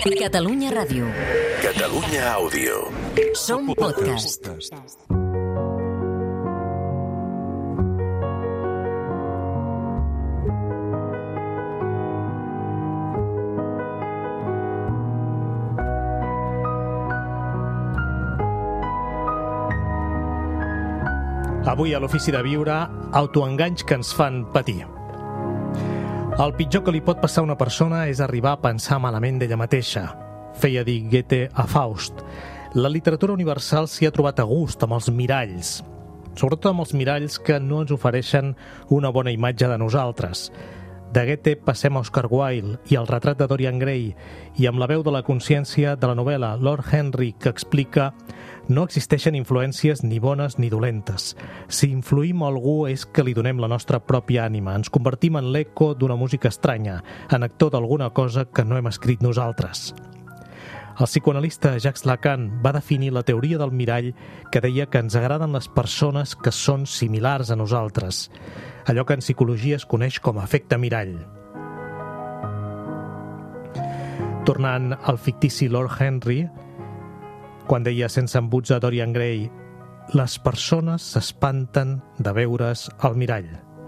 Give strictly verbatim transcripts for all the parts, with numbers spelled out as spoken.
Catalunya Ràdio. Catalunya Àudio. Som podcast. Avui a l'Ofici de Viure, autoenganys que ens fan patir. El pitjor que li pot passar a una persona és arribar a pensar malament d'ella mateixa. Feia dir Goethe a Faust. La literatura universal s'hi ha trobat a gust amb els miralls, sobretot amb els miralls que no ens ofereixen una bona imatge de nosaltres. De Goethe passem a Oscar Wilde i el retrat de Dorian Gray, i amb la veu de la consciència de la novel·la Lord Henry, que explica: no existeixen influències ni bones ni dolentes. Si influïm a algú és que li donem la nostra pròpia ànima, ens convertim en l'eco d'una música estranya, en actor d'alguna cosa que no hem escrit nosaltres. El psicoanalista Jacques Lacan va definir la teoria del mirall, que deia que ens agraden les persones que són similars a nosaltres, allò que en psicologia es coneix com a efecte mirall. Tornant al fictici Lord Henry, quan deia sense embuts a Dorian Gray: les persones s'espanten de veure's al mirall.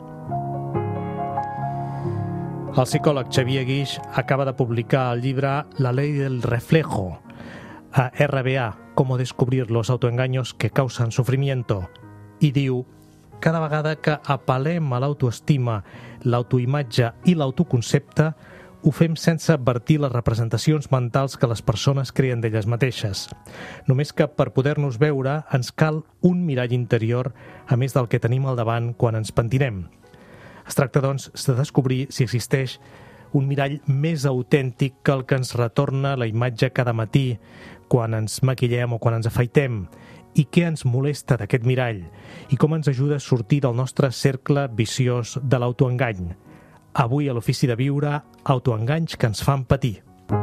El psicòleg Xavier Guix acaba de publicar el llibre La ley del reflejo, a R B A, Cómo descubrir los autoengaños que causan sufrimiento, i diu: cada vegada que apel·lem a l'autoestima, l'autoimatge i l'autoconcepte, ho fem sense advertir les representacions mentals que les persones creen d'elles mateixes. Només que per poder-nos veure ens cal un mirall interior, a més del que tenim al davant quan ens pentinem. Es tracta, doncs, de descobrir si existeix un mirall més autèntic que el que ens retorna la imatge cada matí, quan ens maquillem o quan ens afaitem, i què ens molesta d'aquest mirall, i com ens ajuda a sortir del nostre cercle viciós de l'autoengany. Avui a l'Ofici de Viure, autoenganys que ens fan patir.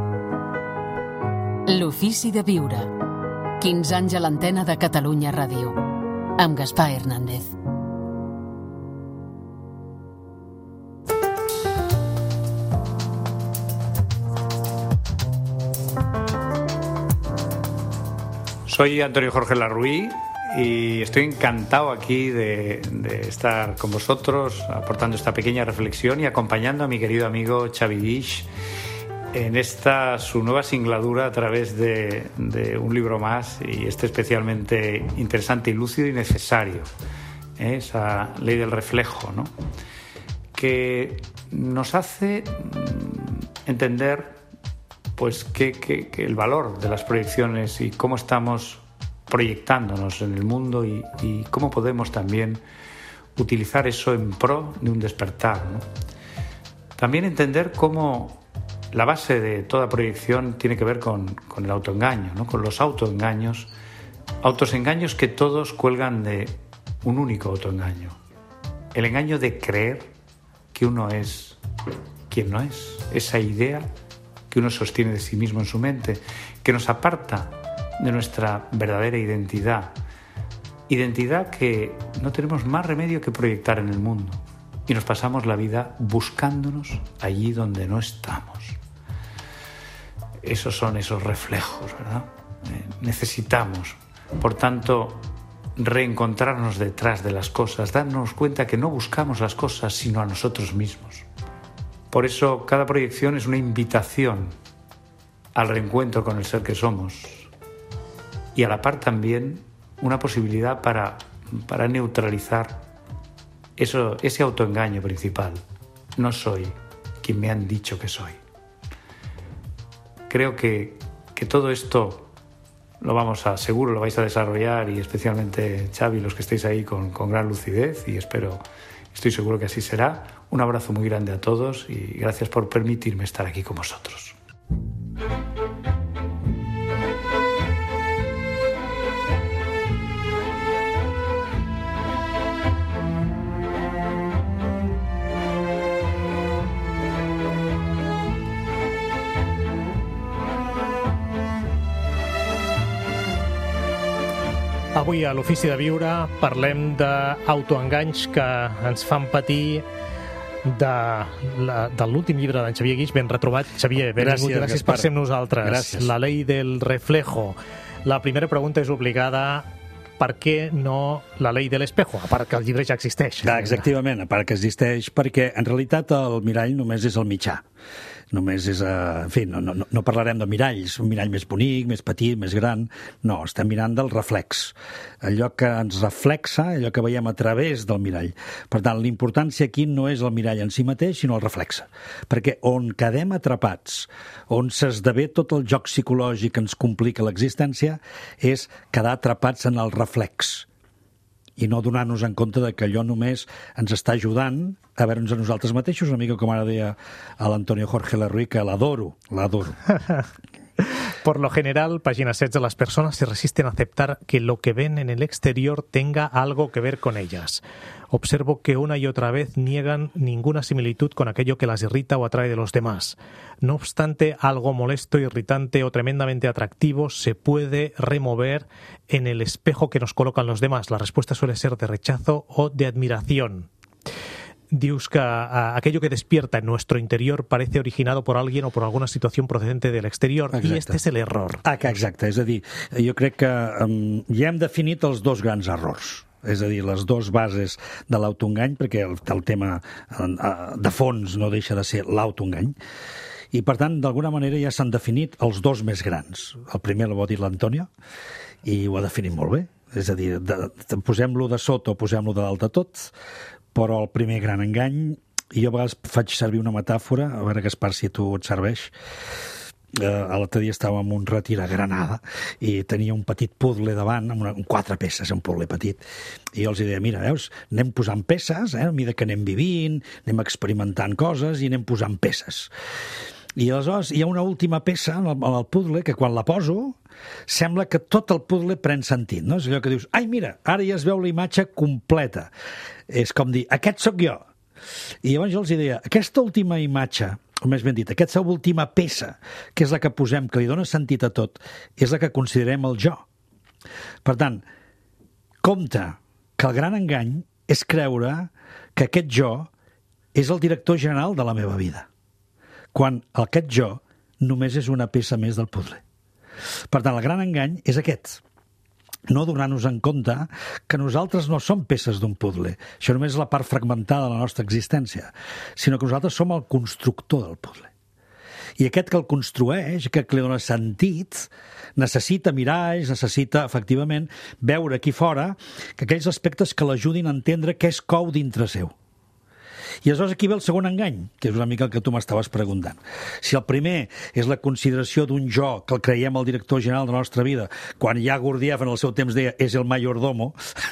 L'Ofici de Viure. quinze anys a l'antena de Catalunya Ràdio. Amb Gaspar Hernández. Soy Antonio Jorge Larruí y estoy encantado aquí de, de estar con vosotros aportando esta pequeña reflexión y acompañando a mi querido amigo Xavi Guix en esta su nueva singladura a través de, de un libro más, y este especialmente interesante y lúcido y necesario, ¿eh? Esa ley del reflejo, ¿no? Que nos hace entender pues que, que, que el valor de las proyecciones y cómo estamos proyectándonos en el mundo, y, y cómo podemos también utilizar eso en pro de un despertar, ¿no? También entender cómo la base de toda proyección tiene que ver con, con el autoengaño, ¿no? Con los autoengaños, autoengaños que todos cuelgan de un único autoengaño: el engaño de creer que uno es quien no es, esa idea que uno sostiene de sí mismo en su mente, que nos aparta de nuestra verdadera identidad, identidad que no tenemos más remedio que proyectar en el mundo, y nos pasamos la vida buscándonos allí donde no estamos. Esos son esos reflejos, ¿verdad? Eh, necesitamos, por tanto, reencontrarnos detrás de las cosas, darnos cuenta que no buscamos las cosas sino a nosotros mismos. Por eso cada proyección es una invitación al reencuentro con el ser que somos, y a la par también una posibilidad para, para neutralizar eso, ese autoengaño principal: no soy quien me han dicho que soy. Creo que, que todo esto lo vamos a, seguro lo vais a desarrollar, y especialmente Xavi, los que estéis ahí, con, con gran lucidez, y espero, estoy seguro que así será. Un abrazo muy grande a todos y gracias por permitirme estar aquí con vosotros. Avui a l'Ofici de Viure parlem d'autoenganys que ens fan patir de, la, de l'últim llibre d'en Xavier Guix. Ben retrobat, Xavier. Benvingut. Gràcies, Gràcies Gaspar. per ser amb nosaltres. Gràcies. La ley del reflejo. La primera pregunta és obligada. Per què no la ley de l'espejo? A part que el llibre ja existeix. Ah, exactament, a part que existeix, perquè en realitat el mirall només és el mitjà. Només és, uh, en fi, no, no, no parlarem de miralls, un mirall més bonic, més petit, més gran. No, estem mirant del reflex. Allò que ens reflexa, allò que veiem a través del mirall. Per tant, l'importància aquí no és el mirall en si mateix, sinó el reflexe. Perquè on quedem atrapats, on s'esdevé tot el joc psicològic que ens complica l'existència, és quedar atrapats en el reflex i no donar-nos en compte de que allò només ens està ajudant a veure'ns a nosaltres mateixos, una mica com ara deia a l'Antonio Jorge Larruy, que l'adoro, l'adoro. Por lo general, página setze, las personas se resisten a aceptar que lo que ven en el exterior tenga algo que ver con ellas. Observo que una y otra vez niegan ninguna similitud con aquello que las irrita o atrae de los demás. No obstante, algo molesto, irritante o tremendamente atractivo se puede remover en el espejo que nos colocan los demás. La respuesta suele ser de rechazo o de admiración. Dius que uh, aquello que despierta en nuestro interior parece originado por alguien o por alguna situación procedente del exterior. Exacte. I este és l'error. Ah, que exacte. És a dir, jo crec que um, ja hem definit els dos grans errors. És a dir, les dues bases de l'autoengany, perquè el, el tema uh, de fons no deixa de ser l'autoengany. I, per tant, d'alguna manera ja s'han definit els dos més grans. El primer l'ha dit l'Antonio i ho ha definit molt bé. És a dir, de, de, posem-lo de sota o posem-lo de dalt de tot, però el primer gran engany, i jo a vegades faig servir una metàfora, a veure, Gaspar, si tu et serveix. Uh, l'altre dia estava en un retir a Granada i tenia un petit puzzle davant, amb, una, amb quatre peces, un puzzle petit. I jo els deia, mira, veus, anem posant peces, eh, a mesura que anem vivint, anem experimentant coses i anem posant peces. I aleshores hi ha una última peça en el, en el puzzle que quan la poso sembla que tot el puzzle pren sentit, no? És allò que dius, ai, mira, ara ja es veu la imatge completa. És com dir, aquest sóc jo. I llavors jo els deia, aquesta última imatge, o més ben dit, aquesta última peça, que és la que posem, que li dona sentit a tot, és la que considerem el jo. Per tant, compte que el gran engany és creure que aquest jo és el director general de la meva vida, quan aquest jo només és una peça més del puzzle. Per tant, el gran engany és aquest. No donar-nos en compte que nosaltres no som peces d'un puzzle. Això només és la part fragmentada de la nostra existència, sinó que nosaltres som el constructor del puzzle. I aquest que el construeix, que li dona sentit, necessita miralls, necessita, efectivament, veure aquí fora que aquells aspectes que l'ajudin a entendre què es cou dintre seu. I aleshores aquí ve el segon engany, que és una mica el que tu m'estaves preguntant. Si el primer és la consideració d'un jo que el creiem el director general de la nostra vida, quan ja Gurdjieff en el seu temps deia és el mayordomo,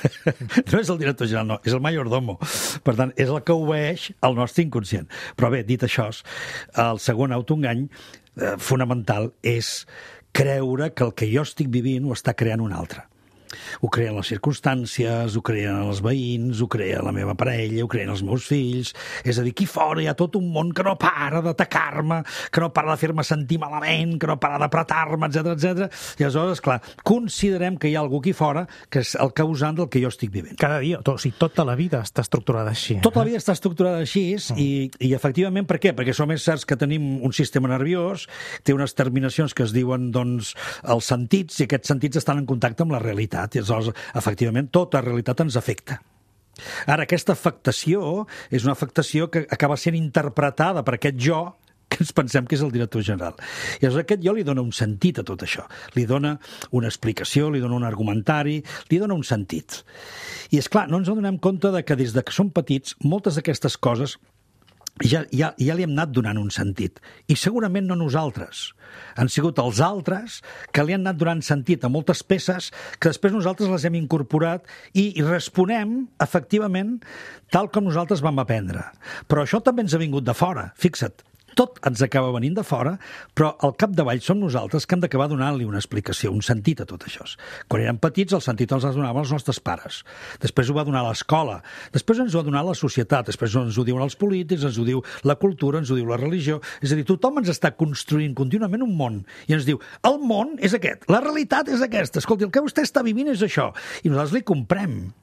no és el director general, no, és el mayordomo. Per tant, és el que obeeix al nostre inconscient. Però bé, dit això, el segon autoengany eh, fonamental és creure que el que jo estic vivint ho està creant un altre. Ho creen les circumstàncies, ho creen els veïns, ho crea la meva parella, ho creen els meus fills. És a dir, aquí fora hi ha tot un món que no para d'atacar-me, que no para de fer-me sentir malament, que no para d'apretar-me, etcètera, etcètera. I aleshores, clar, considerem que hi ha algú aquí fora que és el causant del que jo estic vivint. Cada dia, o sigui, tota la vida està estructurada així. Tota la vida està estructurada així i, i efectivament, per què? Perquè som éssers que tenim un sistema nerviós, té unes terminacions que es diuen, doncs, els sentits, i aquests sentits estan en contacte amb la realitat. I aleshores, efectivament, tota realitat ens afecta. Ara, aquesta afectació és una afectació que acaba sent interpretada per aquest jo que ens pensem que és el director general. I llavors aquest jo li dona un sentit a tot això. Li dona una explicació, li dona un argumentari, li dona un sentit. I, és clar, no ens adonem compte de que des de que som petits, moltes d'aquestes coses ja, ja, ja li hem anat donant un sentit. I segurament no nosaltres. Han sigut els altres que li han anat donant sentit a moltes peces que després nosaltres les hem incorporat i, i responem, efectivament, tal com nosaltres vam aprendre. Però això també ens ha vingut de fora. Fixa't, tot ens acaba venint de fora, però al capdavall som nosaltres que hem d'acabar donant-li una explicació, un sentit a tot això. Quan érem petits, el sentit els donaven els nostres pares. Després ho va donar l'escola. Després ens ho ha donat la societat. Després ens ho diuen els polítics, ens ho diu la cultura, ens ho diu la religió. És a dir, tothom ens està construint contínuament un món i ens diu, el món és aquest, la realitat és aquesta. Escolti, el que vostè està vivint és això. I nosaltres li comprem.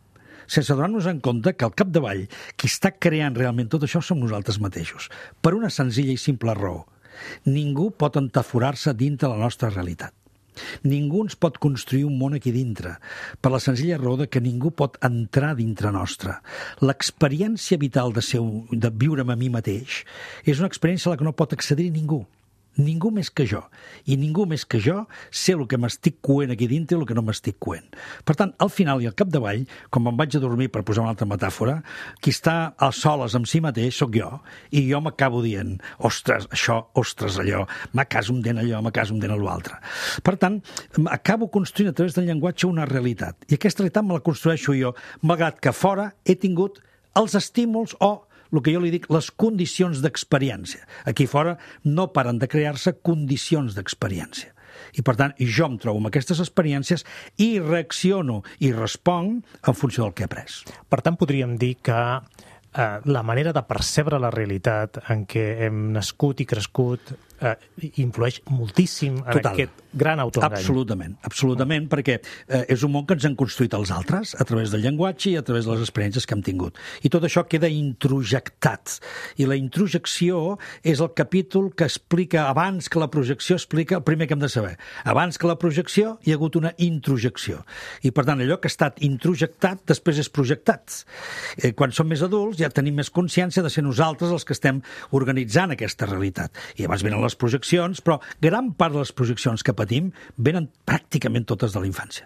sense donar-nos en compte que al capdavall qui està creant realment tot això som nosaltres mateixos, per una senzilla i simple raó. Ningú pot entaforar-se dintre la nostra realitat. Ningú ens pot construir un món aquí dintre, per la senzilla raó de que ningú pot entrar dintre nostra. L'experiència vital de, ser, de viure'm a mi mateix és una experiència a la que no pot accedir ningú. Ningú més que jo. I ningú més que jo sé el que m'estic coent aquí dintre i el que no m'estic coent. Per tant, al final i al capdavall, com em vaig a dormir, per posar una altra metàfora, qui està a soles amb si mateix sóc jo, i jo m'acabo dient, ostres, això, ostres, allò, m'acaso em dent allò, m'acaso em dent l'altre. Per tant, acabo construint a través del llenguatge una realitat. I aquesta realitat me la construeixo jo, malgrat que fora he tingut els estímuls o el que jo li dic, les condicions d'experiència. Aquí fora no paren de crear-se condicions d'experiència. I, per tant, jo em trobo amb aquestes experiències i reacciono i responc en funció del que he après. Per tant, podríem dir que eh, la manera de percebre la realitat en què hem nascut i crescut eh, influeix moltíssim en Total. Aquest gran autoengany. Absolutament, absolutament, perquè eh, és un món que ens han construït els altres a través del llenguatge i a través de les experiències que hem tingut. I tot això queda introjectat. I la introjecció és el capítol que explica, abans que la projecció explica el primer que hem de saber. Abans que la projecció hi ha hagut una introjecció. I, per tant, allò que ha estat introjectat després és projectat. Eh, quan som més adults ja tenim més consciència de ser nosaltres els que estem organitzant aquesta realitat. I llavors venen les projeccions, però gran part de les projeccions que patim venen pràcticament totes de la infància.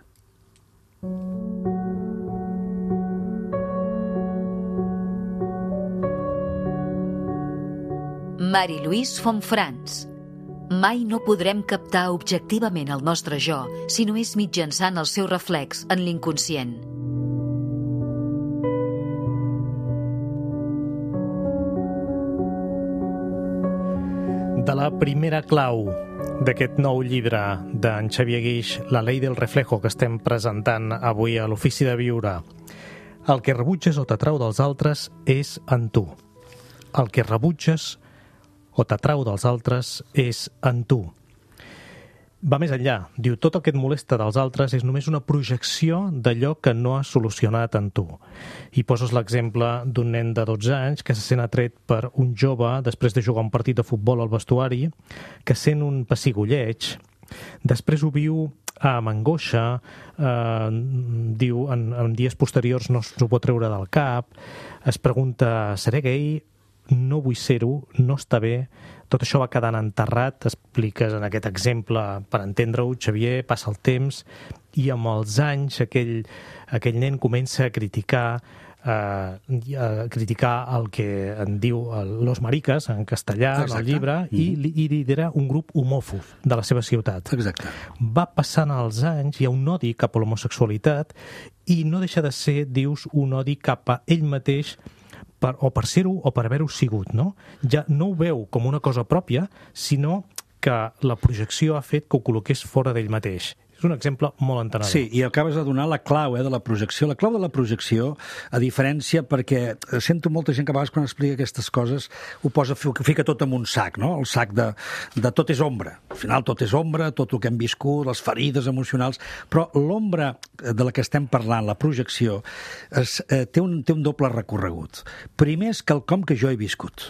Marie-Louise Fonfrans. Mai no podrem captar objectivament el nostre jo si no és mitjançant el seu reflex en l'inconscient. De la primera clau d'aquest nou llibre d'en Xavier Guix, La ley del reflejo, que estem presentant avui a l'Ofici de Viure. El que rebutges o t'atrau dels altres és en tu. El que rebutges o t'atrau dels altres és en tu. Va més enllà. Diu, tot el que et molesta dels altres és només una projecció d'allò que no has solucionat en tu. I poses l'exemple d'un nen de dotze anys que se sent atret per un jove després de jugar un partit de futbol al vestuari, que sent un pessigolleig, després ho viu amb angoixa, eh, diu, en, en dies posteriors no s'ho pot treure del cap, es pregunta, seré gay? No vull ser-ho, no està bé, tot això va quedant enterrat, expliques en aquest exemple, per entendre-ho, Xavier, passa el temps, i amb els anys aquell, aquell nen comença a criticar, eh, a criticar el que en diu Los Maricas, en castellà, Exacte. En el llibre, mm-hmm. i, i lidera un grup homòfob de la seva ciutat. Exacte. Va passant els anys, hi ha un odi cap a l'homosexualitat, i no deixa de ser, dius, un odi cap a ell mateix, per, o per ser-ho o per haver-ho sigut, no? Ja no ho veu com una cosa pròpia, sinó que la projecció ha fet que ho col·loqués fora d'ell mateix. És un exemple molt entenedor. Sí, i acabes de donar la clau eh, de la projecció. La clau de la projecció, a diferència, perquè sento molta gent que a vegades quan explica aquestes coses ho posa, fica tot en un sac, no? El sac de, de tot és ombra. Al final tot és ombra, tot el que hem viscut, les ferides emocionals, però l'ombra de la que estem parlant, la projecció, es, eh, té, un, té un doble recorregut. Primer és quelcom que jo he viscut.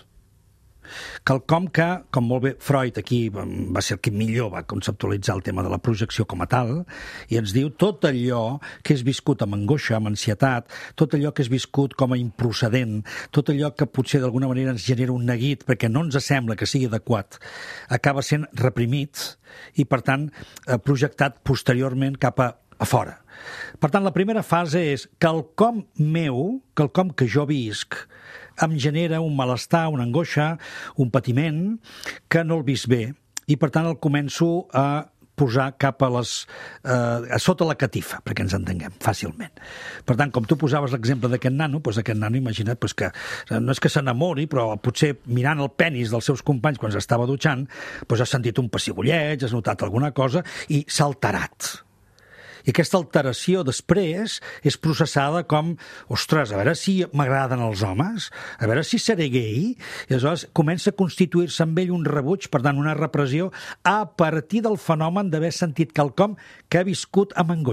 Quelcom que, com molt bé Freud aquí va ser el que millor va conceptualitzar el tema de la projecció com a tal, i ens diu tot allò que és viscut amb angoixa, amb ansietat, tot allò que és viscut com a improcedent, tot allò que potser d'alguna manera ens genera un neguit perquè no ens sembla que sigui adequat, acaba sent reprimit i, per tant, projectat posteriorment cap a, a fora. Per tant, la primera fase és quelcom meu, quelcom que jo visc, em genera un malestar, una angoixa, un patiment, que no el visc bé, i per tant el començo a posar cap a les... Eh, a sota la catifa, perquè ens entenguem fàcilment. Per tant, com tu posaves l'exemple d'aquest nano, doncs aquest nano, imagina't doncs que no és que s'enamori, però potser mirant el penis dels seus companys quan s'estava dutxant, doncs has sentit un pessigolleig, has notat alguna cosa i s'ha alterat. I aquesta alteració després és processada com, ostres, a veure si m'agraden els homes, a veure si seré gay, i aleshores comença a constituir-se amb ell un rebuig, per tant, una repressió, a partir del fenomen d'haver sentit quelcom que ha viscut amb angoixa.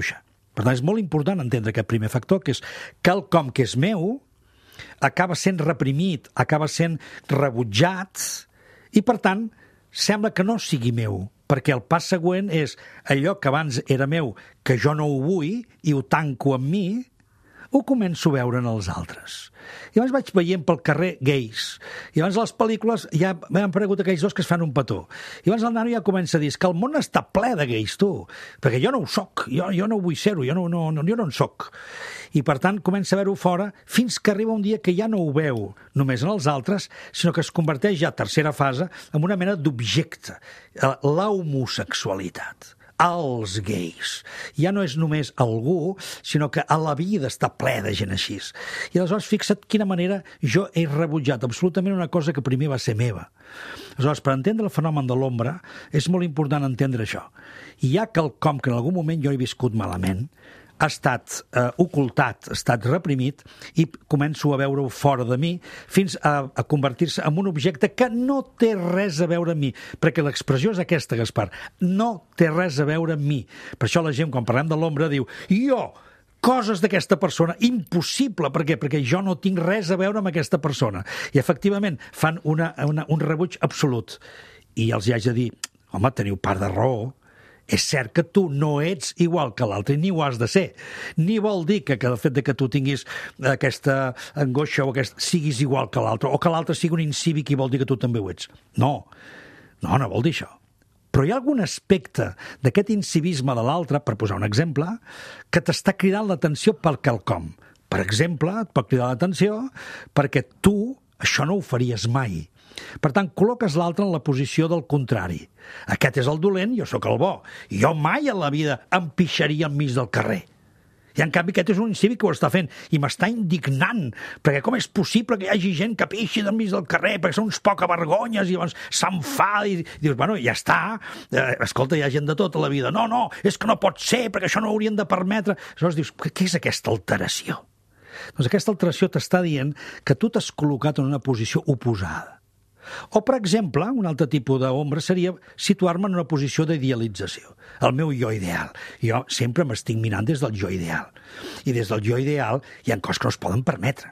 Per tant, és molt important entendre aquest primer factor, que és quelcom que és meu acaba sent reprimit, acaba sent rebutjat, i, per tant, sembla que no sigui meu, perquè el pas següent és allò que abans era meu, que jo no ho vull, i ho tanco amb mi, ho començo a veure en els altres. I abans vaig veient pel carrer gais. I abans a les pel·lícules ja m'han aparegut aquells dos que es fan un petó. I abans el nano ja comença a dir que el món està ple de gais, tu, perquè jo no ho soc, jo, jo no vull ser-ho, jo no, no, no, jo no en soc. I, per tant, comença a veure-ho fora fins que arriba un dia que ja no ho veu només en els altres, sinó que es converteix ja, tercera fase, en una mena d'objecte, la homosexualitat. Els gais. Ja no és només algú, sinó que a la vida està ple de gent així. I aleshores fixa't quina manera jo he rebutjat absolutament una cosa que primer va ser meva. Aleshores, per entendre el fenomen de l'ombra, és molt important entendre això. Hi ha quelcom que en algun moment jo he viscut malament, ha estat eh, ocultat, ha estat reprimit, i començo a veure-ho fora de mi fins a, a convertir-se en un objecte que no té res a veure amb mi, perquè l'expressió és aquesta, Gaspar, no té res a veure amb mi. Per això la gent, quan parlem de l'ombra, diu jo, coses d'aquesta persona, impossible, per què? Perquè jo no tinc res a veure amb aquesta persona. I efectivament fan una, una, un rebuig absolut. I els hi haig de dir, home, teniu part de raó. És cert que tu no ets igual que l'altre, ni ho has de ser. Ni vol dir que, que el fet de que tu tinguis aquesta angoixa o aquest, siguis igual que l'altre, o que l'altre sigui un incívic i vol dir que tu també ho ets. No, no, no vol dir això. Però hi ha algun aspecte d'aquest incivisme de l'altre, per posar un exemple, que t'està cridant l'atenció pel quelcom. Per exemple, et pot cridar l'atenció perquè tu això no ho faries mai. Per tant, col·loques l'altre en la posició del contrari. Aquest és el dolent, jo sóc el bo. Jo mai a la vida em pixaria enmig del carrer. I en canvi aquest és un incívic que ho està fent i m'està indignant, perquè com és possible que hi hagi gent que pixi enmig del carrer, perquè són uns poca vergonyes, i llavors s'enfada i dius, bueno, ja està, eh, escolta, hi ha gent de tota la vida. No, no, és que no pot ser, perquè això no ho haurien de permetre. Aleshores dius, què és aquesta alteració? Doncs aquesta alteració t'està dient que tu t'has col·locat en una posició oposada. O, per exemple, un altre tipus d'ombra seria situar-me en una posició d'idealització. El meu jo ideal. Jo sempre m'estic mirant des del jo ideal. I des del jo ideal hi ha coses que no es poden permetre.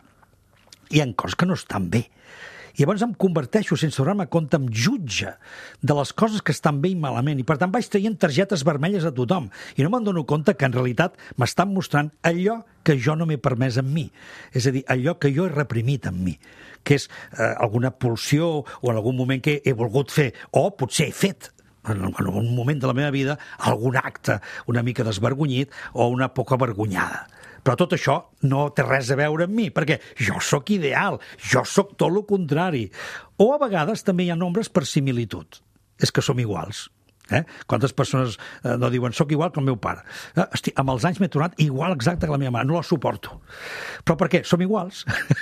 Hi ha coses que no estan bé. I llavors em converteixo, sense donar-me compte, en jutge de les coses que estan bé i malament. I, per tant, vaig traient targetes vermelles a tothom. I no me'n dono compte que, en realitat, m'estan mostrant allò que jo no m'he permès en mi. És a dir, allò que jo he reprimit en mi, que és eh, alguna pulsió o en algun moment que he volgut fer, o potser he fet, en algun moment de la meva vida, algun acte una mica desvergonyit o una poca vergonyada. Però tot això no té res a veure amb mi, perquè jo sóc ideal, jo sóc tot el contrari. O a vegades també hi ha nombres per similitud. És que som iguals. Eh? Quantes persones eh, no diuen soc igual que el meu pare? Eh, hosti, amb els anys m'he tornat igual exacte que la meva mare, no la suporto. Però per què? Som iguals.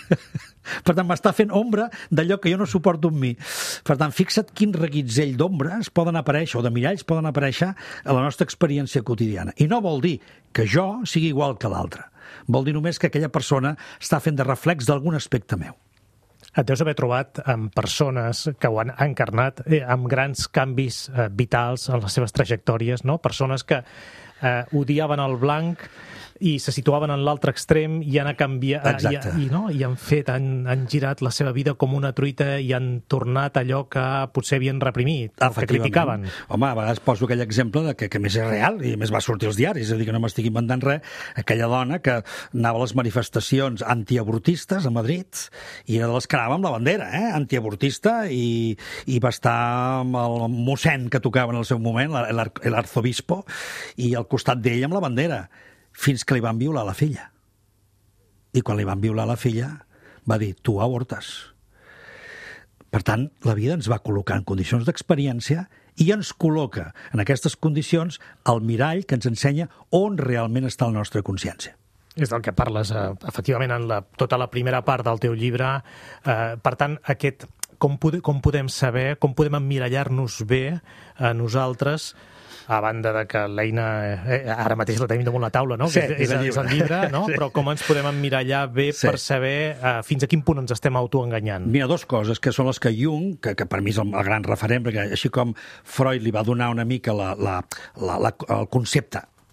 Per tant, m'està fent ombra d'allò que jo no suporto en mi. Per tant, fixa't quin reguitzell d'ombres poden aparèixer, o de miralls poden aparèixer a la nostra experiència quotidiana. I no vol dir que jo sigui igual que l'altre. Vol dir només que aquella persona està fent de reflex d'algun aspecte meu. Et deus haver trobat amb persones que ho han encarnat eh, amb grans canvis eh, vitals en les seves trajectòries, no? Persones que eh, odiaven el blanc i se situaven en l'altre extrem i han canviat i, i, no? I han fet, han, han girat la seva vida com una truita i han tornat allò que potser havien reprimit, que criticaven. Home, a vegades poso aquell exemple de que, que més és real i més va sortir als diaris, és a dir, que no m'estic inventant res, aquella dona que anava a les manifestacions antiavortistes a Madrid i era de les que anava amb la bandera, eh? Antiavortista, i, i va estar amb el mossèn que tocava en el seu moment, l'arzobispo, i al costat d'ell amb la bandera, fins que li van violar la filla. I quan li van violar la filla va dir, tu avortes. Per tant, la vida ens va col·locar en condicions d'experiència i ens col·loca en aquestes condicions el mirall que ens ensenya on realment està la nostra consciència. És del que parles, eh, efectivament, en la, tota la primera part del teu llibre. Eh, per tant, aquest, com, pod com podem saber, com podem emmirallar-nos bé a nosaltres, a banda de que l'eina, eh, ara mateix la tenim damunt la taula, no? Sí, que és, és, el, és el llibre, no? Sí. Però com ens podem emmirallar bé sí. per saber eh, fins a quin punt ens estem autoenganyant? Mira, dues coses, que són les que Jung, que, que per mi és el, el gran referent, perquè així com Freud li va donar una mica la, la, la, la, el concepte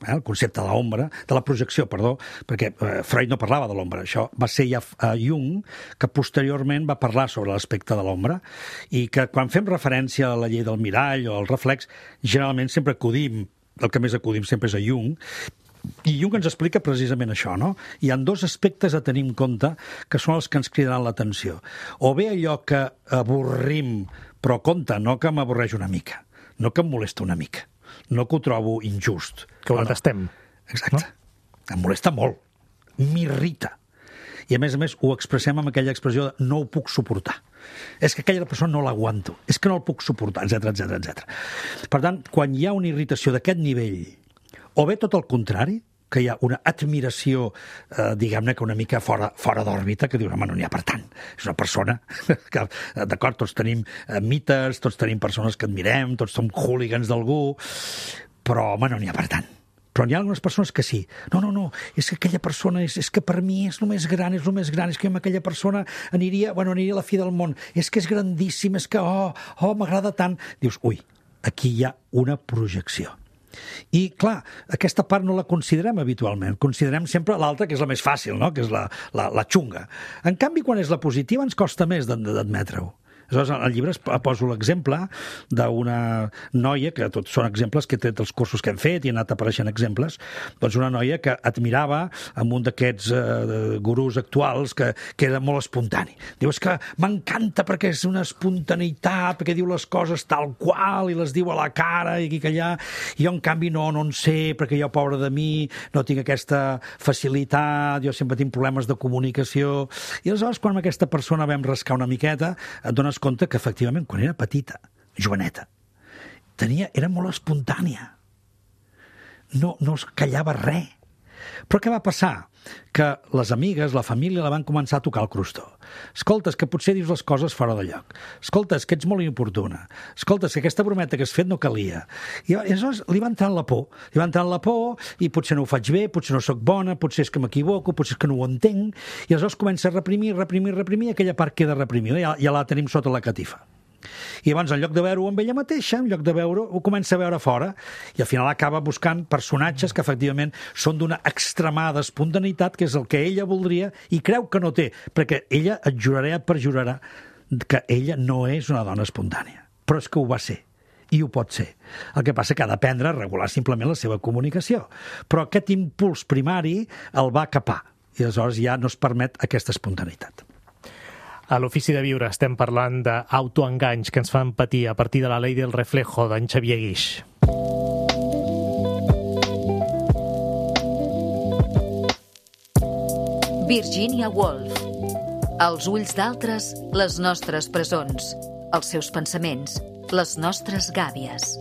eh, el concepte de l'ombra, de la projecció, perdó, perquè eh, Freud no parlava de l'ombra. Això va ser ja eh, Jung, que posteriorment va parlar sobre l'aspecte de l'ombra, i que quan fem referència a la llei del mirall o al reflex, generalment sempre acudim, el que més acudim sempre és a Jung, i Jung ens explica precisament això, no? Hi ha dos aspectes a tenir en compte que són els que ens cridaran l'atenció. O bé allò que avorrim, però compte, no que m'avorreix una mica, no que em molesta una mica, no que ho trobo injust. Que ho detestem. Exacte. No? Em molesta molt. M'irrita. I a més a més ho expressem amb aquella expressió de no ho puc suportar. És que aquella persona no l'aguanto, és que no el puc suportar, etcètera, etcètera, etcètera. Per tant, quan hi ha una irritació d'aquest nivell, o bé tot el contrari, que hi ha una admiració, eh, diguem-ne, que una mica fora, fora d'òrbita, que diu, home, no n'hi ha per tant. És una persona que, d'acord, tots tenim eh, mites, tots tenim persones que admirem, tots som hooligans d'algú, però, home, no n'hi ha per tant. Però hi ha algunes persones que sí. No, no, no, és que aquella persona, és, és que per mi és el més gran, és el més gran, és que amb aquella persona aniria, bueno, aniria a la fi del món, és que és grandíssim, és que, oh, oh, m'agrada tant. Dius, ui, aquí hi ha una projecció. I, clar, aquesta part no la considerem habitualment. Considerem sempre l'altra, que és la més fàcil, no? Que és la, la, la xunga. En canvi, quan és la positiva, ens costa més d'admetre-ho. Aleshores, al llibre poso l'exemple d'una noia, que tots són exemples que he tret dels cursos que hem fet i han anat apareixent exemples, doncs una noia que admirava amb un d'aquests eh, gurús actuals que, que era molt espontani. Diu, és que m'encanta perquè és una espontaneïtat, perquè diu les coses tal qual i les diu a la cara i aquí que allà. I jo, en canvi, no, no en sé, perquè jo, pobre de mi, no tinc aquesta facilitat, jo sempre tinc problemes de comunicació. I aleshores, quan amb aquesta persona vam rascar una miqueta, et dones compte que, efectivament, quan era petita, joveneta, tenia, era molt espontània. No, no es callava res. Però què va passar? Que les amigues, la família, la van començar a tocar el crostó. Escolta, que potser dius les coses fora de lloc. Escolta, que ets molt inoportuna. Escolta, que aquesta brometa que has fet no calia. I aleshores li va entrar en la por. Li va entrar en la por i potser no ho faig bé, potser no sóc bona, potser és que m'equivoco, potser és que no ho entenc. I aleshores comença a reprimir, reprimir, reprimir, i aquella part queda reprimida. Ja, ja la tenim sota la catifa. I llavors, en lloc de veure-ho amb ella mateixa, en lloc de veure-ho, ho comença a veure fora, i al final acaba buscant personatges que efectivament són d'una extremada espontaneïtat, que és el que ella voldria i creu que no té, perquè ella et jurarà, et perjurarà que ella no és una dona espontània, però és que ho va ser i ho pot ser. El que passa que ha d'aprendre a regular simplement la seva comunicació, però aquest impuls primari el va capar i aleshores ja no es permet aquesta espontaneïtat. A l'Ofici de Viure estem parlant d'autoenganys que ens fan patir a partir de la Ley del Reflejo d'en Xavier Guix. Virginia Woolf. Els ulls d'altres, les nostres presons. Els seus pensaments, les nostres gàbies.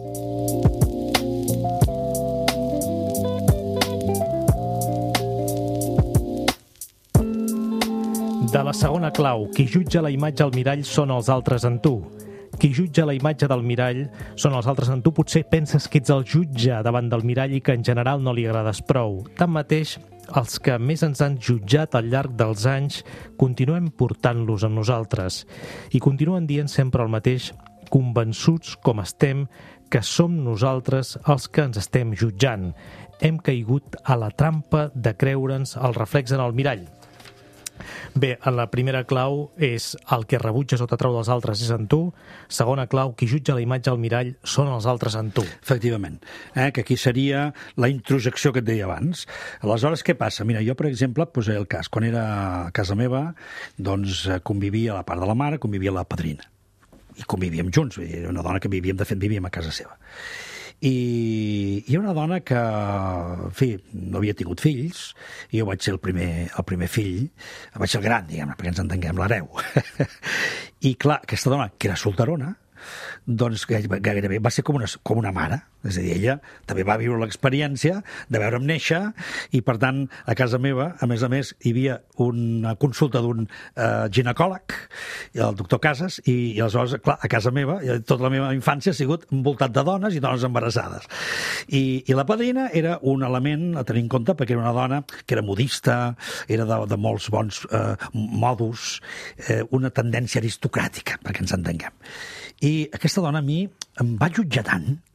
De la segona clau, qui jutja la imatge al mirall són els altres en tu. Qui jutja la imatge del mirall són els altres en tu. Potser penses que ets el jutge davant del mirall i que en general no li agrades prou. Tanmateix, els que més ens han jutjat al llarg dels anys continuem portant-los amb nosaltres i continuen dient sempre el mateix, convençuts com estem que som nosaltres els que ens estem jutjant. Hem caigut a la trampa de creure'ns el reflex en el mirall. Bé, la primera clau és el que rebutges o t'atrau dels altres és en tu. Segona clau, qui jutja la imatge al mirall són els altres en tu. Efectivament, eh? Que aquí seria la introjecció que et deia abans. Aleshores, què passa? Mira, jo, per exemple, posaré el cas. Quan era a casa meva, doncs convivia a la part de la mare, convivia la padrina. I convivíem junts, era una dona que vivíem, de fet, vivíem a casa seva. I hi ha una dona que, en fi, no havia tingut fills, i jo vaig ser el primer, el primer fill, vaig ser el gran, diguem-ne, perquè ens entenguem, l'hereu. I clar, aquesta dona, que era solterona, doncs gairebé va ser com una, com una mare, és a dir, ella també va viure l'experiència de veure'm néixer i, per tant, a casa meva, a més a més, hi havia una consulta d'un eh, ginecòleg, el doctor Casas, i, i aleshores, clar, a casa meva, tota la meva infància ha sigut envoltat de dones i dones embarassades. I, i la padrina era un element a tenir en compte perquè era una dona que era modista, era de, de molts bons eh, modus, eh, una tendència aristocràtica, perquè ens entenguem. I aquesta dona a mi em va jutjar tant,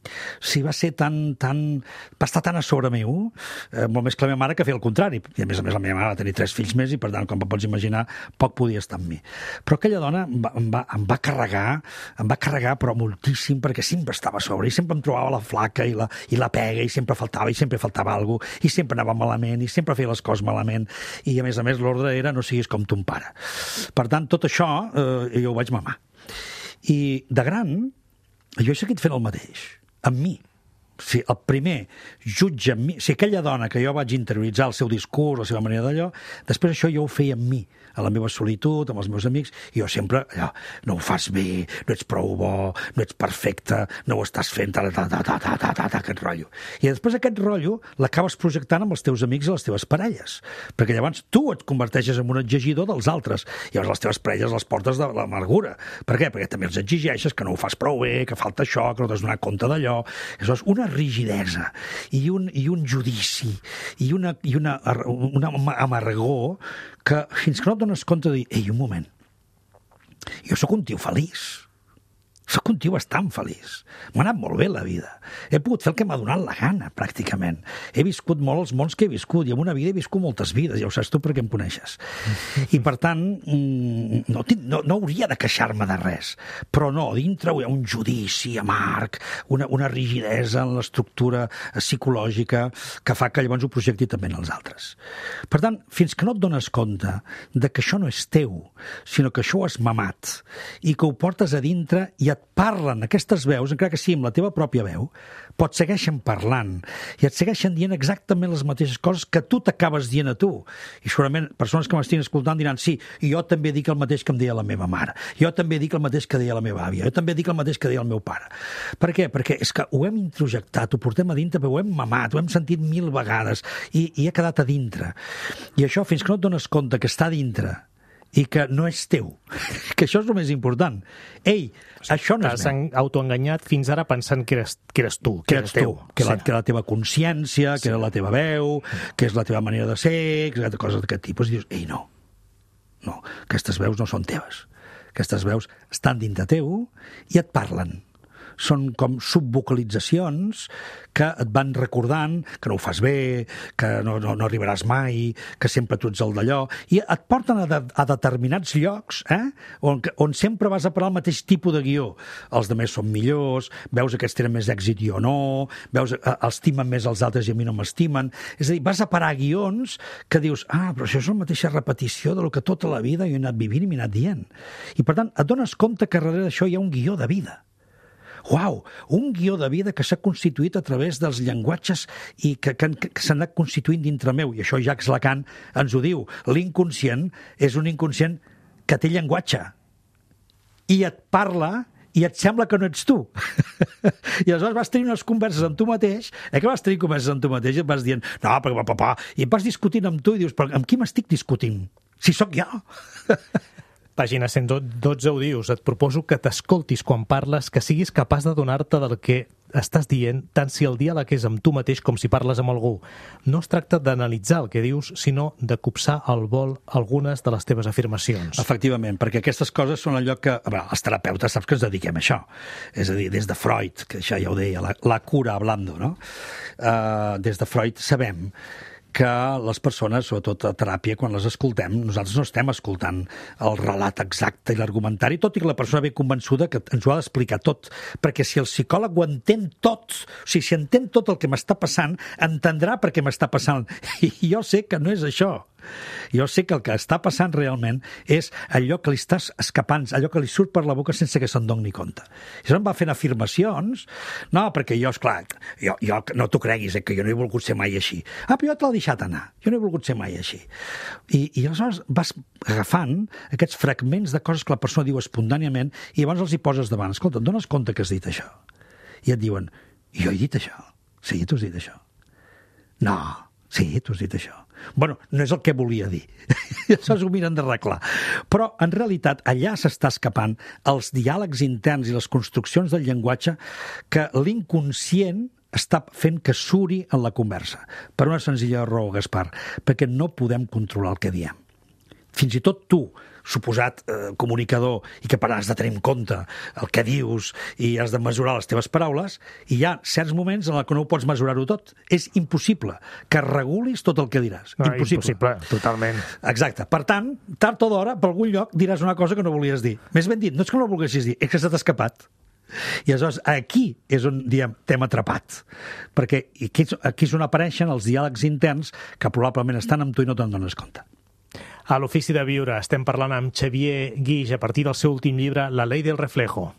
si va ser tan, tan, va estar tan a sobre meu, eh, molt més que la meva mare, que feia el contrari. I a més a més la meva mare va tenir tres fills més i per tant, com pots imaginar, poc podia estar amb mi. Però aquella dona em va, em va, em va carregar, em va carregar però moltíssim, perquè sempre estava a sobre i sempre em trobava la flaca i la, i la pega i sempre faltava i sempre faltava alguna cosa i sempre anava malament i sempre feia les coses malament i a més a més l'ordre era no siguis com ton pare. Per tant, tot això eh, jo ho vaig mamar. I de gran jo he seguit fent el mateix amb mi. Si el primer jutge amb mi, si aquella dona que jo vaig interioritzar el seu discurs, la seva manera d'allò, després això jo ho feia amb mi, a la meva solitud, amb els meus amics, i jo sempre allò, no ho fas bé, no ets prou bo, no ets perfecte, no ho estàs fent, ta, ta, ta, ta, ta, ta, ta, ta, aquest rotllo. I després aquest rotllo l'acabes projectant amb els teus amics i les teves parelles, perquè llavors tu et converteixes en un exigidor dels altres, i llavors les teves parelles les portes de l'amargura. Per què? Perquè també els exigeixes que no ho fas prou bé, que falta això, que no t'has donat compte d'allò. Això és una rigidesa i un, i un judici i una, i una, una amargor que fins que no et dones compte de dir, ei, un moment, jo sóc un tio feliç, sóc un tio bastant feliç, m'ha anat molt bé la vida, he pogut fer el que m'ha donat la gana, pràcticament. He viscut molt els mons que he viscut, i en una vida he viscut moltes vides, ja ho saps tu perquè em coneixes. I per tant, no, no, no hauria de queixar-me de res, però no, dintre hi ha un judici amarg, una, una rigidesa en l'estructura psicològica que fa que llavors ho projecti també en els altres. Per tant, fins que no et dones compte de que això no és teu, sinó que això ho has mamat, i que ho portes a dintre i et parlen aquestes veus, encara que sigui amb la teva pròpia veu, però et segueixen parlant i et segueixen dient exactament les mateixes coses que tu t'acabes dient a tu. I segurament persones que m'estiguin escoltant diran sí, i jo també dic el mateix que em deia la meva mare, jo també dic el mateix que deia la meva àvia, jo també dic el mateix que deia el meu pare. Per què? Perquè és que ho hem introjectat, ho portem a dintre, però ho hem mamat, ho hem sentit mil vegades i, i ha quedat a dintre. I això, fins que no et dones compte que està a dintre i que no és teu, que això és el més important. Ei, o sigui, això no és meu. T'has autoenganyat fins ara pensant que eres, que eres tu, que, que eres tu, teu. Que, sí. la, que la teva consciència, que sí. Era la teva veu, que és la teva manera de ser, que coses d'aquest tipus. I dius, ei, no, no, aquestes veus no són teves. Aquestes veus estan dintre teu i et parlen. Són com subvocalitzacions que et van recordant que no ho fas bé, que no, no, no arribaràs mai, que sempre tu ets el d'allò, i et porten a, de, a determinats llocs eh? on, on sempre vas a parar el mateix tipus de guió. Els demés són millors, veus que aquests tenen més èxit i jo no, veus que els estimen més els altres i a mi no m'estimen. És a dir, vas a parar guions que dius, ah, però això és la mateixa repetició del que tota la vida jo he anat vivint i m'he anat dient. I per tant, et dones compte que darrere d'això hi ha un guió de vida. Uau, un guió de vida que s'ha constituït a través dels llenguatges i que, que, que s'han anat constituint dintre meu. I això Jacques Lacan ens ho diu. L'inconscient és un inconscient que té llenguatge. I et parla i et sembla que no ets tu. I aleshores vas tenir unes converses amb tu mateix, eh, que vas tenir converses amb tu mateix i et vas dient, no, perquè va, papà, i et vas discutint amb tu i dius, però amb qui m'estic discutint? Si sóc jo. Pàgina cent dotze ho dius, et proposo que t'escoltis quan parles, que siguis capaç de donar-te del que estàs dient, tant si el diàleg és amb tu mateix com si parles amb algú. No es tracta d'analitzar el que dius, sinó de copsar al vol algunes de les teves afirmacions. Efectivament, perquè aquestes coses són allò que... Bé, els terapeutes saps que ens dediquem a això. És a dir, des de Freud, que això ja ho deia, la, la cura hablando, no? Uh, des de Freud sabem que les persones, sobretot a teràpia, quan les escoltem, nosaltres no estem escoltant el relat exacte i l'argumentari, tot i que la persona ve convençuda que ens ho ha d'explicar tot, perquè si el psicòleg ho entén tot, o sigui, si entén tot el que m'està passant, entendrà per què m'està passant. I jo sé que no és això. Jo sé que el que està passant realment és allò que li estàs escapant, allò que li surt per la boca sense que se'n doni compte. I això em va fent afirmacions, no, perquè jo, esclar, jo, jo no t'ho creguis, eh, que jo no he volgut ser mai així. Ah, però jo te l'he deixat anar, jo no he volgut ser mai així. I, i aleshores vas agafant aquests fragments de coses que la persona diu espontàniament i llavors els hi poses davant. Escolta, et dones compte que has dit això? I et diuen, jo he dit això? Sí, tu has dit això. No, sí, tu has dit això. Bueno, no és el que volia dir. Això s'ho miren d'arreglar. Però, en realitat, allà s'està escapant els diàlegs interns i les construccions del llenguatge que l'inconscient està fent que suri en la conversa. Per una senzilla raó, Gaspar, perquè no podem controlar el que diem. fins i tot tu, suposat eh, comunicador, i que per has de tenir en compte el que dius i has de mesurar les teves paraules, i hi ha certs moments en els que no ho pots mesurar-ho tot. És impossible que regulis tot el que diràs. No, impossible. impossible, totalment. Exacte. Per tant, tard o d'hora, per algun lloc, diràs una cosa que no volies dir. Més ben dit, no és que no ho volguessis dir, és que se t'ha escapat. I aleshores aquí és on, diem, t'hem atrapat. Perquè aquí és, aquí és on apareixen els diàlegs interns que probablement estan amb tu i no te'n dones compte. A l'Ofici de Viure estem parlant amb Xavier Guix a partir del seu últim llibre, La ley del reflejo.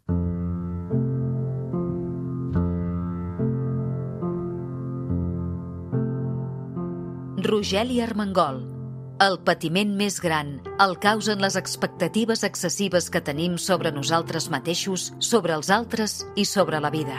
Rogeli Armengol. El patiment més gran el causen les expectatives excessives que tenim sobre nosaltres mateixos, sobre els altres i sobre la vida.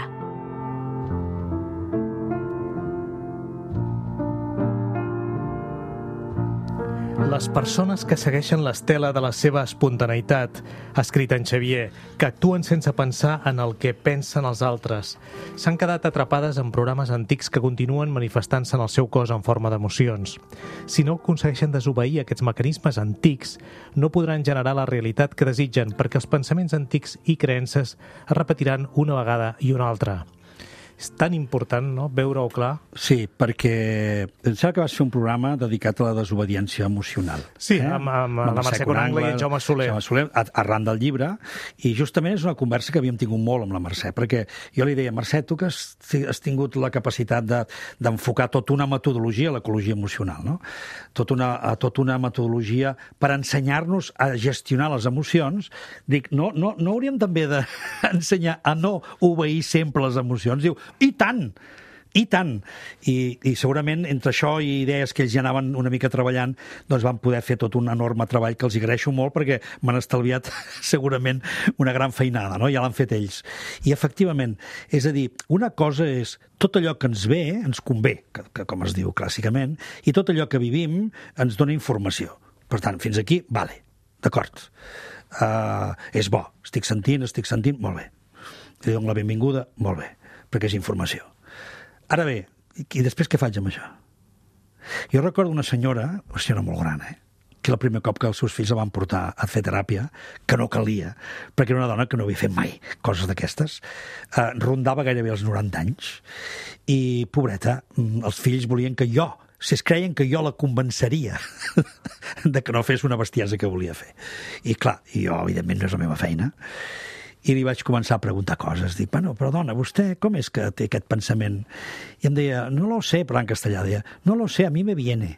Les persones que segueixen l'estela de la seva espontaneïtat, ha escrit en Xavier, que actuen sense pensar en el que pensen els altres, s'han quedat atrapades en programes antics que continuen manifestant-se en el seu cos en forma d'emocions. Si no aconsegueixen desobeir aquests mecanismes antics, no podran generar la realitat que desitgen, perquè els pensaments antics i creences es repetiran una vegada i una altra. És tan important, no?, veure-ho clar. Sí, perquè em sembla que vas fer un programa dedicat a la desobediència emocional. Sí, eh? amb, amb, amb la Mercè Conangla i en Jaume Soler. Jaume Soler, arran del llibre, i justament és una conversa que havíem tingut molt amb la Mercè, perquè jo li deia, Mercè, tu que has, has tingut la capacitat de, d'enfocar tota una metodologia a l'ecologia emocional, no? Tot una, tota una metodologia per ensenyar-nos a gestionar les emocions, dic, no, no, no hauríem també d'ensenyar a no obeir sempre les emocions? Diu, i tant, i tant. I, i segurament entre això i idees que ells ja anaven una mica treballant, doncs van poder fer tot un enorme treball que els agraeixo molt perquè m'han estalviat segurament una gran feinada, no? Ja l'han fet ells. I efectivament, és a dir, una cosa és tot allò que ens ve, ens convé, que, que com es diu clàssicament, i tot allò que vivim ens dona informació. Per tant, fins aquí, vale, d'acord. Uh, és bo, estic sentint, estic sentint, molt bé. Li dono la benvinguda, molt bé, perquè és informació. Ara bé, i després què faig amb això? Jo recordo una senyora, una senyora molt gran, eh? que el primer cop que els seus fills la van portar a fer teràpia, que no calia, perquè era una dona que no havia fet mai coses d'aquestes, eh, rondava gairebé els noranta anys, i, pobreta, els fills volien que jo, si es creien que jo la convenceria de que no fes una bestiesa que volia fer. I clar, jo, evidentment, no és la meva feina, i li vaig començar a preguntar coses. Dic, bueno, però dona, vostè com és que té aquest pensament? I em deia, no lo sé, però en castellà deia, no lo sé, a mí me viene.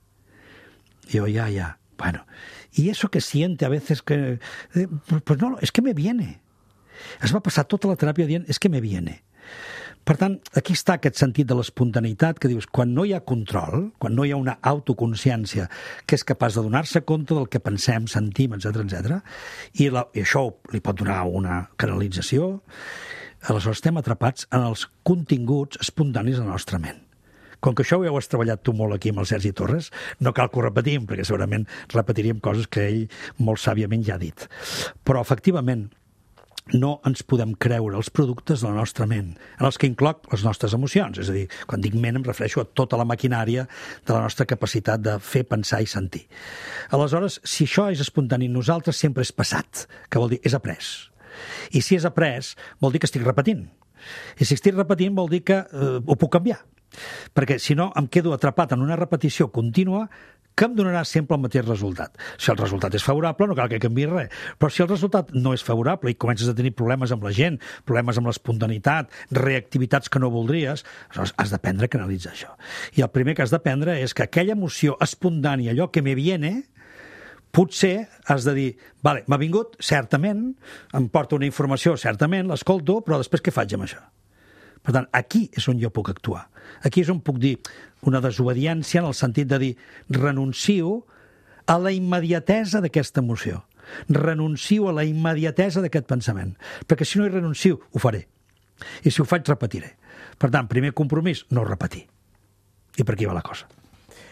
Y yo, ya, ya, bueno. Y eso que siente a veces que... Eh, pues no, es que me viene. Es va passar tota la teràpia dient, és que me viene. Per tant, aquí està aquest sentit de l'espontaneïtat que dius, quan no hi ha control, quan no hi ha una autoconsciència que és capaç de donar-se compte del que pensem, sentim, etcètera, etcètera, i, la, i això li pot donar una canalització, aleshores estem atrapats en els continguts espontanis de la nostra ment. Com que això ho has treballat tu molt aquí amb el Sergi Torres, no cal que ho repetim, perquè segurament repetiríem coses que ell molt sàviament ja ha dit. Però, efectivament, no ens podem creure els productes de la nostra ment, en els que incloc les nostres emocions. És a dir, quan dic ment em refereixo a tota la maquinària de la nostra capacitat de fer, pensar i sentir. Aleshores, si això és espontani en nosaltres, sempre és passat, que vol dir és après. I si és après, vol dir que estic repetint. I si estic repetint vol dir que eh, ho puc canviar. Perquè si no em quedo atrapat en una repetició contínua que em donarà sempre el mateix resultat. Si el resultat és favorable, no cal que canviï res. Però si el resultat no és favorable i comences a tenir problemes amb la gent, problemes amb l'espontaneïtat, reactivitats que no voldries, aleshores has d'aprendre a canalitzar això. I el primer que has d'aprendre és que aquella emoció espontània, allò que me viene, potser has de dir, vale, m'ha vingut, certament, em porta una informació, certament, l'escolto, però després què faig amb això? Per tant, aquí és on jo puc actuar. Aquí és on puc dir una desobediència en el sentit de dir renuncio a la immediatesa d'aquesta emoció. Renuncio a la immediatesa d'aquest pensament. Perquè si no hi renuncio, ho faré. I si ho faig, repetiré. Per tant, primer compromís, no repetir. I per aquí va la cosa.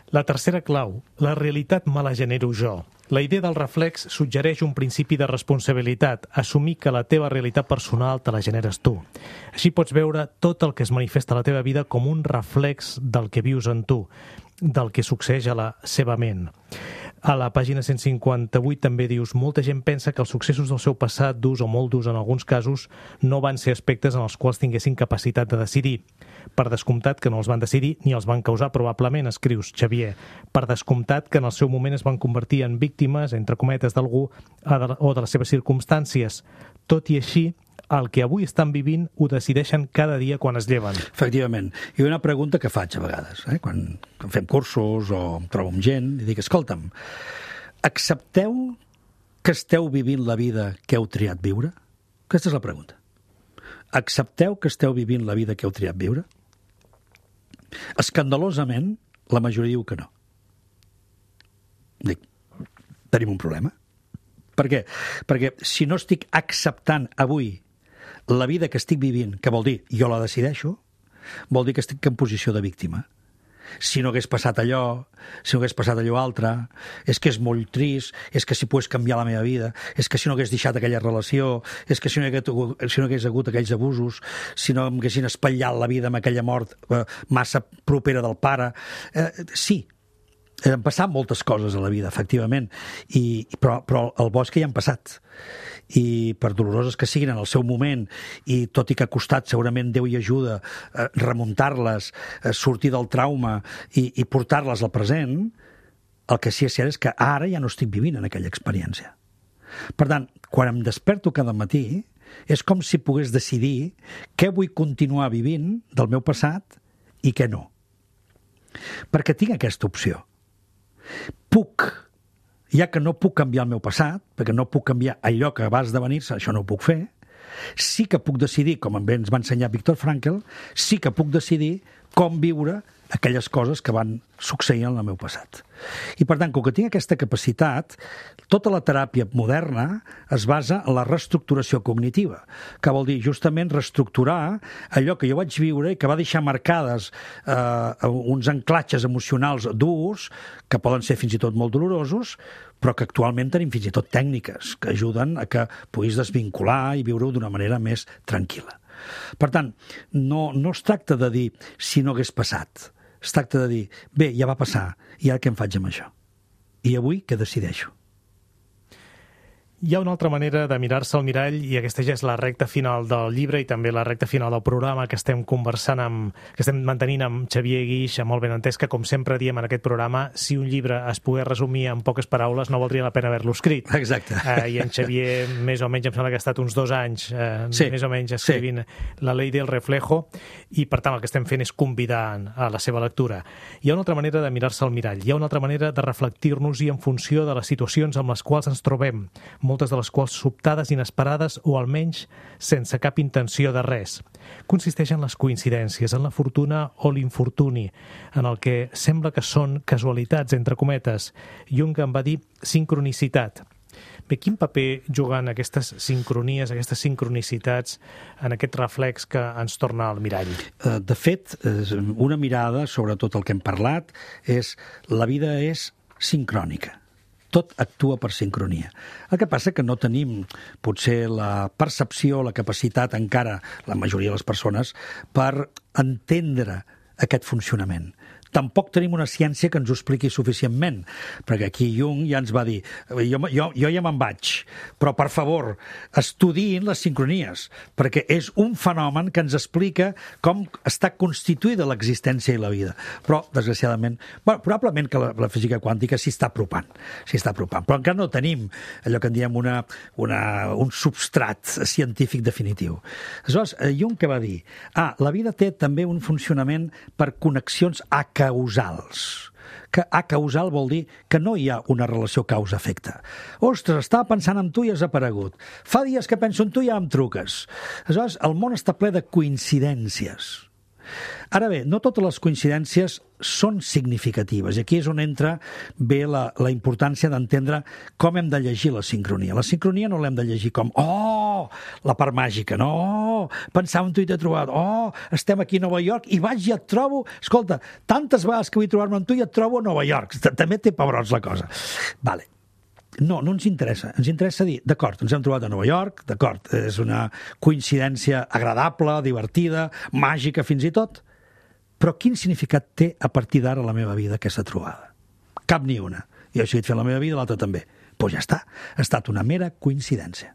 La tercera clau, la realitat me la genero jo. La idea del reflex suggereix un principi de responsabilitat, assumir que la teva realitat personal te la generes tu. Així pots veure tot el que es manifesta a la teva vida com un reflex del que vius en tu, del que succeeix a la seva ment. A la pàgina cent cinquanta-vuit també dius molta gent pensa que els successos del seu passat, durs o molt durs en alguns casos, no van ser aspectes en els quals tinguessin capacitat de decidir. Per descomptat que no els van decidir ni els van causar probablement, escrius, Xavier. Per descomptat que en el seu moment es van convertir en víctimes, entre cometes, d'algú o de les seves circumstàncies. Tot i així, el que avui estan vivint ho decideixen cada dia quan es lleven. Efectivament. I una pregunta que faig a vegades, eh? quan fem cursos o em trobo amb gent, i dic, escolta'm, accepteu que esteu vivint la vida que heu triat viure? Aquesta és la pregunta. Accepteu que esteu vivint la vida que heu triat viure? Escandalosament, la majoria diu que no. Dic, tenim un problema. Per què? Perquè si no estic acceptant avui la vida que estic vivint, que vol dir jo la decideixo, vol dir que estic en posició de víctima. Si no hagués passat allò, si no hagués passat allò altre, és que és molt trist, és que si pogués canviar la meva vida, és que si no hagués deixat aquella relació, és que si no hagués, si no hagués hagut aquells abusos, si no em haguessin espatllat la vida amb aquella mort eh, massa propera del pare... Eh, sí, han passat moltes coses a la vida, efectivament, i, però, però el bo és que hi han passat. I per doloroses que siguin en el seu moment, i tot i que ha costat, segurament Déu hi ajuda, eh, remuntar-les, eh, sortir del trauma i, i portar-les al present, el que sí és cert és que ara ja no estic vivint en aquella experiència. Per tant, quan em desperto cada matí, és com si pogués decidir què vull continuar vivint del meu passat i què no. Perquè tinc aquesta opció. Puc, ja que no puc canviar el meu passat, perquè no puc canviar allò que va esdevenir-se, això no ho puc fer, sí que puc decidir, com ens va ensenyar Viktor Frankl, sí que puc decidir com viure aquelles coses que van succeir en el meu passat. I per tant, com que tinc aquesta capacitat, tota la teràpia moderna es basa en la reestructuració cognitiva, que vol dir justament reestructurar allò que jo vaig viure i que va deixar marcades eh, uns anclatges emocionals durs, que poden ser fins i tot molt dolorosos, però que actualment tenim fins i tot tècniques que ajuden a que puguis desvincular i viure-ho d'una manera més tranquil·la. Per tant, no, no es tracta de dir si no hagués passat. Es tracta de dir, bé, ja va passar, i ara què em faig amb això? I avui què decideixo? Hi ha una altra manera de mirar-se al mirall i aquesta ja és la recta final del llibre i també la recta final del programa que estem conversant amb, que estem mantenint amb Xavier Guix, amb molt ben entès que, com sempre diem en aquest programa, si un llibre es pogués resumir en poques paraules no valdria la pena haver-lo escrit. Exacte. Eh, I en Xavier, més o menys, em sembla que ha estat uns dos anys eh, sí, més o menys escrivint sí. La ley del reflejo i, per tant, el que estem fent és convidar a la seva lectura. Hi ha una altra manera de mirar-se al mirall, hi ha una altra manera de reflectir-nos-hi en funció de les situacions amb les quals ens trobem, moltes de les quals sobtades, inesperades o almenys sense cap intenció de res. Consisteix en les coincidències, en la fortuna o l'infortuni, en el que sembla que són casualitats, entre cometes. Jung en va dir sincronicitat. Bé, quin paper juguen aquestes sincronies, aquestes sincronicitats en aquest reflex que ens torna al mirall? De fet, una mirada sobre tot el que hem parlat és la vida és sincrònica. Tot actua per sincronia. El que passa que no tenim potser la percepció, la capacitat encara, la majoria de les persones, per entendre aquest funcionament. Tampoc tenim una ciència que ens ho expliqui suficientment, perquè aquí Jung ja ens va dir jo, jo, jo ja me'n vaig, però per favor, estudiïn les sincronies, perquè és un fenomen que ens explica com està constituïda l'existència i la vida. Però, desgraciadament, bueno, probablement que la, la física quàntica s'hi està apropant, s'hi està apropant, però encara no tenim allò que en diem una, una, un substrat científic definitiu. Aleshores, Jung què va dir? Ah, la vida té també un funcionament per connexions acausals. Que acausal vol dir que no hi ha una relació causa-efecte. Ostres, estava pensant en tu i has aparegut. Fa dies que penso en tu i ja em truques. Aleshores, el món està ple de coincidències. Ara bé, no totes les coincidències són significatives, i aquí és on entra bé la, la importància d'entendre com hem de llegir la sincronia. La sincronia no l'hem de llegir com, oh, oh, la part màgica, no, oh, pensava en tu i t'he trobat, oh, estem aquí a Nova York i vaig i et trobo, escolta, tantes vegades que vull trobar-me amb tu i et trobo a Nova York. També té pebrots la cosa. Vale. No, no ens interessa. Ens interessa dir, d'acord, ens hem trobat a Nova York, d'acord, és una coincidència agradable, divertida, màgica fins i tot, però quin significat té a partir d'ara la meva vida aquesta trobada? Cap ni una. Jo he seguit fent la meva vida, l'altra també. Doncs ja està. Ha estat una mera coincidència.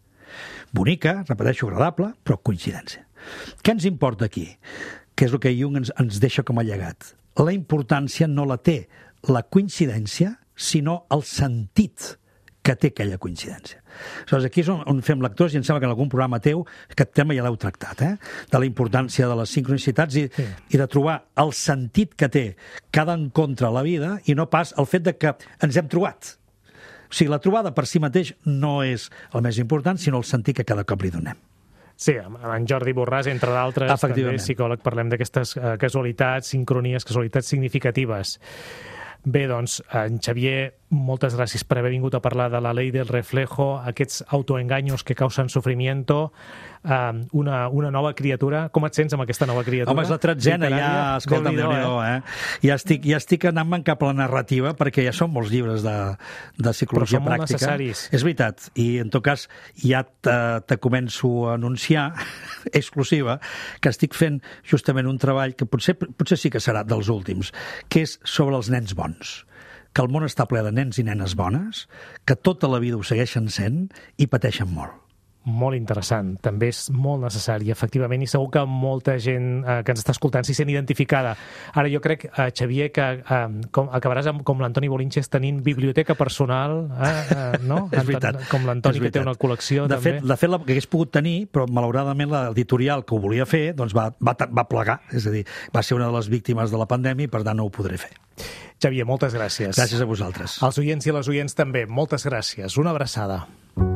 Bonica, repeteixo, agradable, però coincidència. Què ens importa aquí? Què és el que Jung ens, ens deixa com a llegat? La importància no la té la coincidència, sinó el sentit que té aquella coincidència. Aleshores, aquí és on, on fem lectors, i em sembla que en algun programa teu aquest tema ja l'heu tractat, eh? De la importància de les sincronicitats i, sí. i de trobar el sentit que té cada encontre a la vida i no pas el fet de que ens hem trobat. O sigui, la trobada per si mateix no és el més important, sinó el sentit que cada cop li donem. Sí, en Jordi Borràs, entre d'altres, també psicòleg, parlem d'aquestes uh, casualitats, sincronies, casualitats significatives. Bé, doncs, en Xavier, moltes gràcies per haver vingut a parlar de la ley del reflejo, aquests autoengaños que causen sufrimiento, eh, una, una nova criatura. Com et sents amb aquesta nova criatura? Home, és la tretzena, ja, escolta, Déu-n'hi-do, eh? Ja estic, ja estic anant-me'n cap a la narrativa, perquè ja són molts llibres de, de psicologia pràctica. Però són molt necessaris. És veritat, i en tot cas ja te, te començo a anunciar, exclusiva, que estic fent justament un treball que potser, potser sí que serà dels últims, que és sobre els nens bons. Que el món està ple de nens i nenes bones, que tota la vida ho segueixen sent i pateixen molt. Molt interessant, també és molt necessari, efectivament, i segur que molta gent eh, que ens està escoltant s'hi sent identificada. Ara jo crec, eh, Xavier, que eh, com, acabaràs amb, com l'Antoni Bolinches tenint biblioteca personal, eh, eh, no? És veritat. Com l'Antoni, que té una col·lecció, de també. Fet, de fet, la que hagués pogut tenir, però malauradament l'editorial que ho volia fer doncs va, va, va plegar, és a dir, va ser una de les víctimes de la pandèmia i per tant no ho podré fer. Xavier, moltes gràcies. Gràcies a vosaltres. Als oients i a les oients també, moltes gràcies. Una abraçada.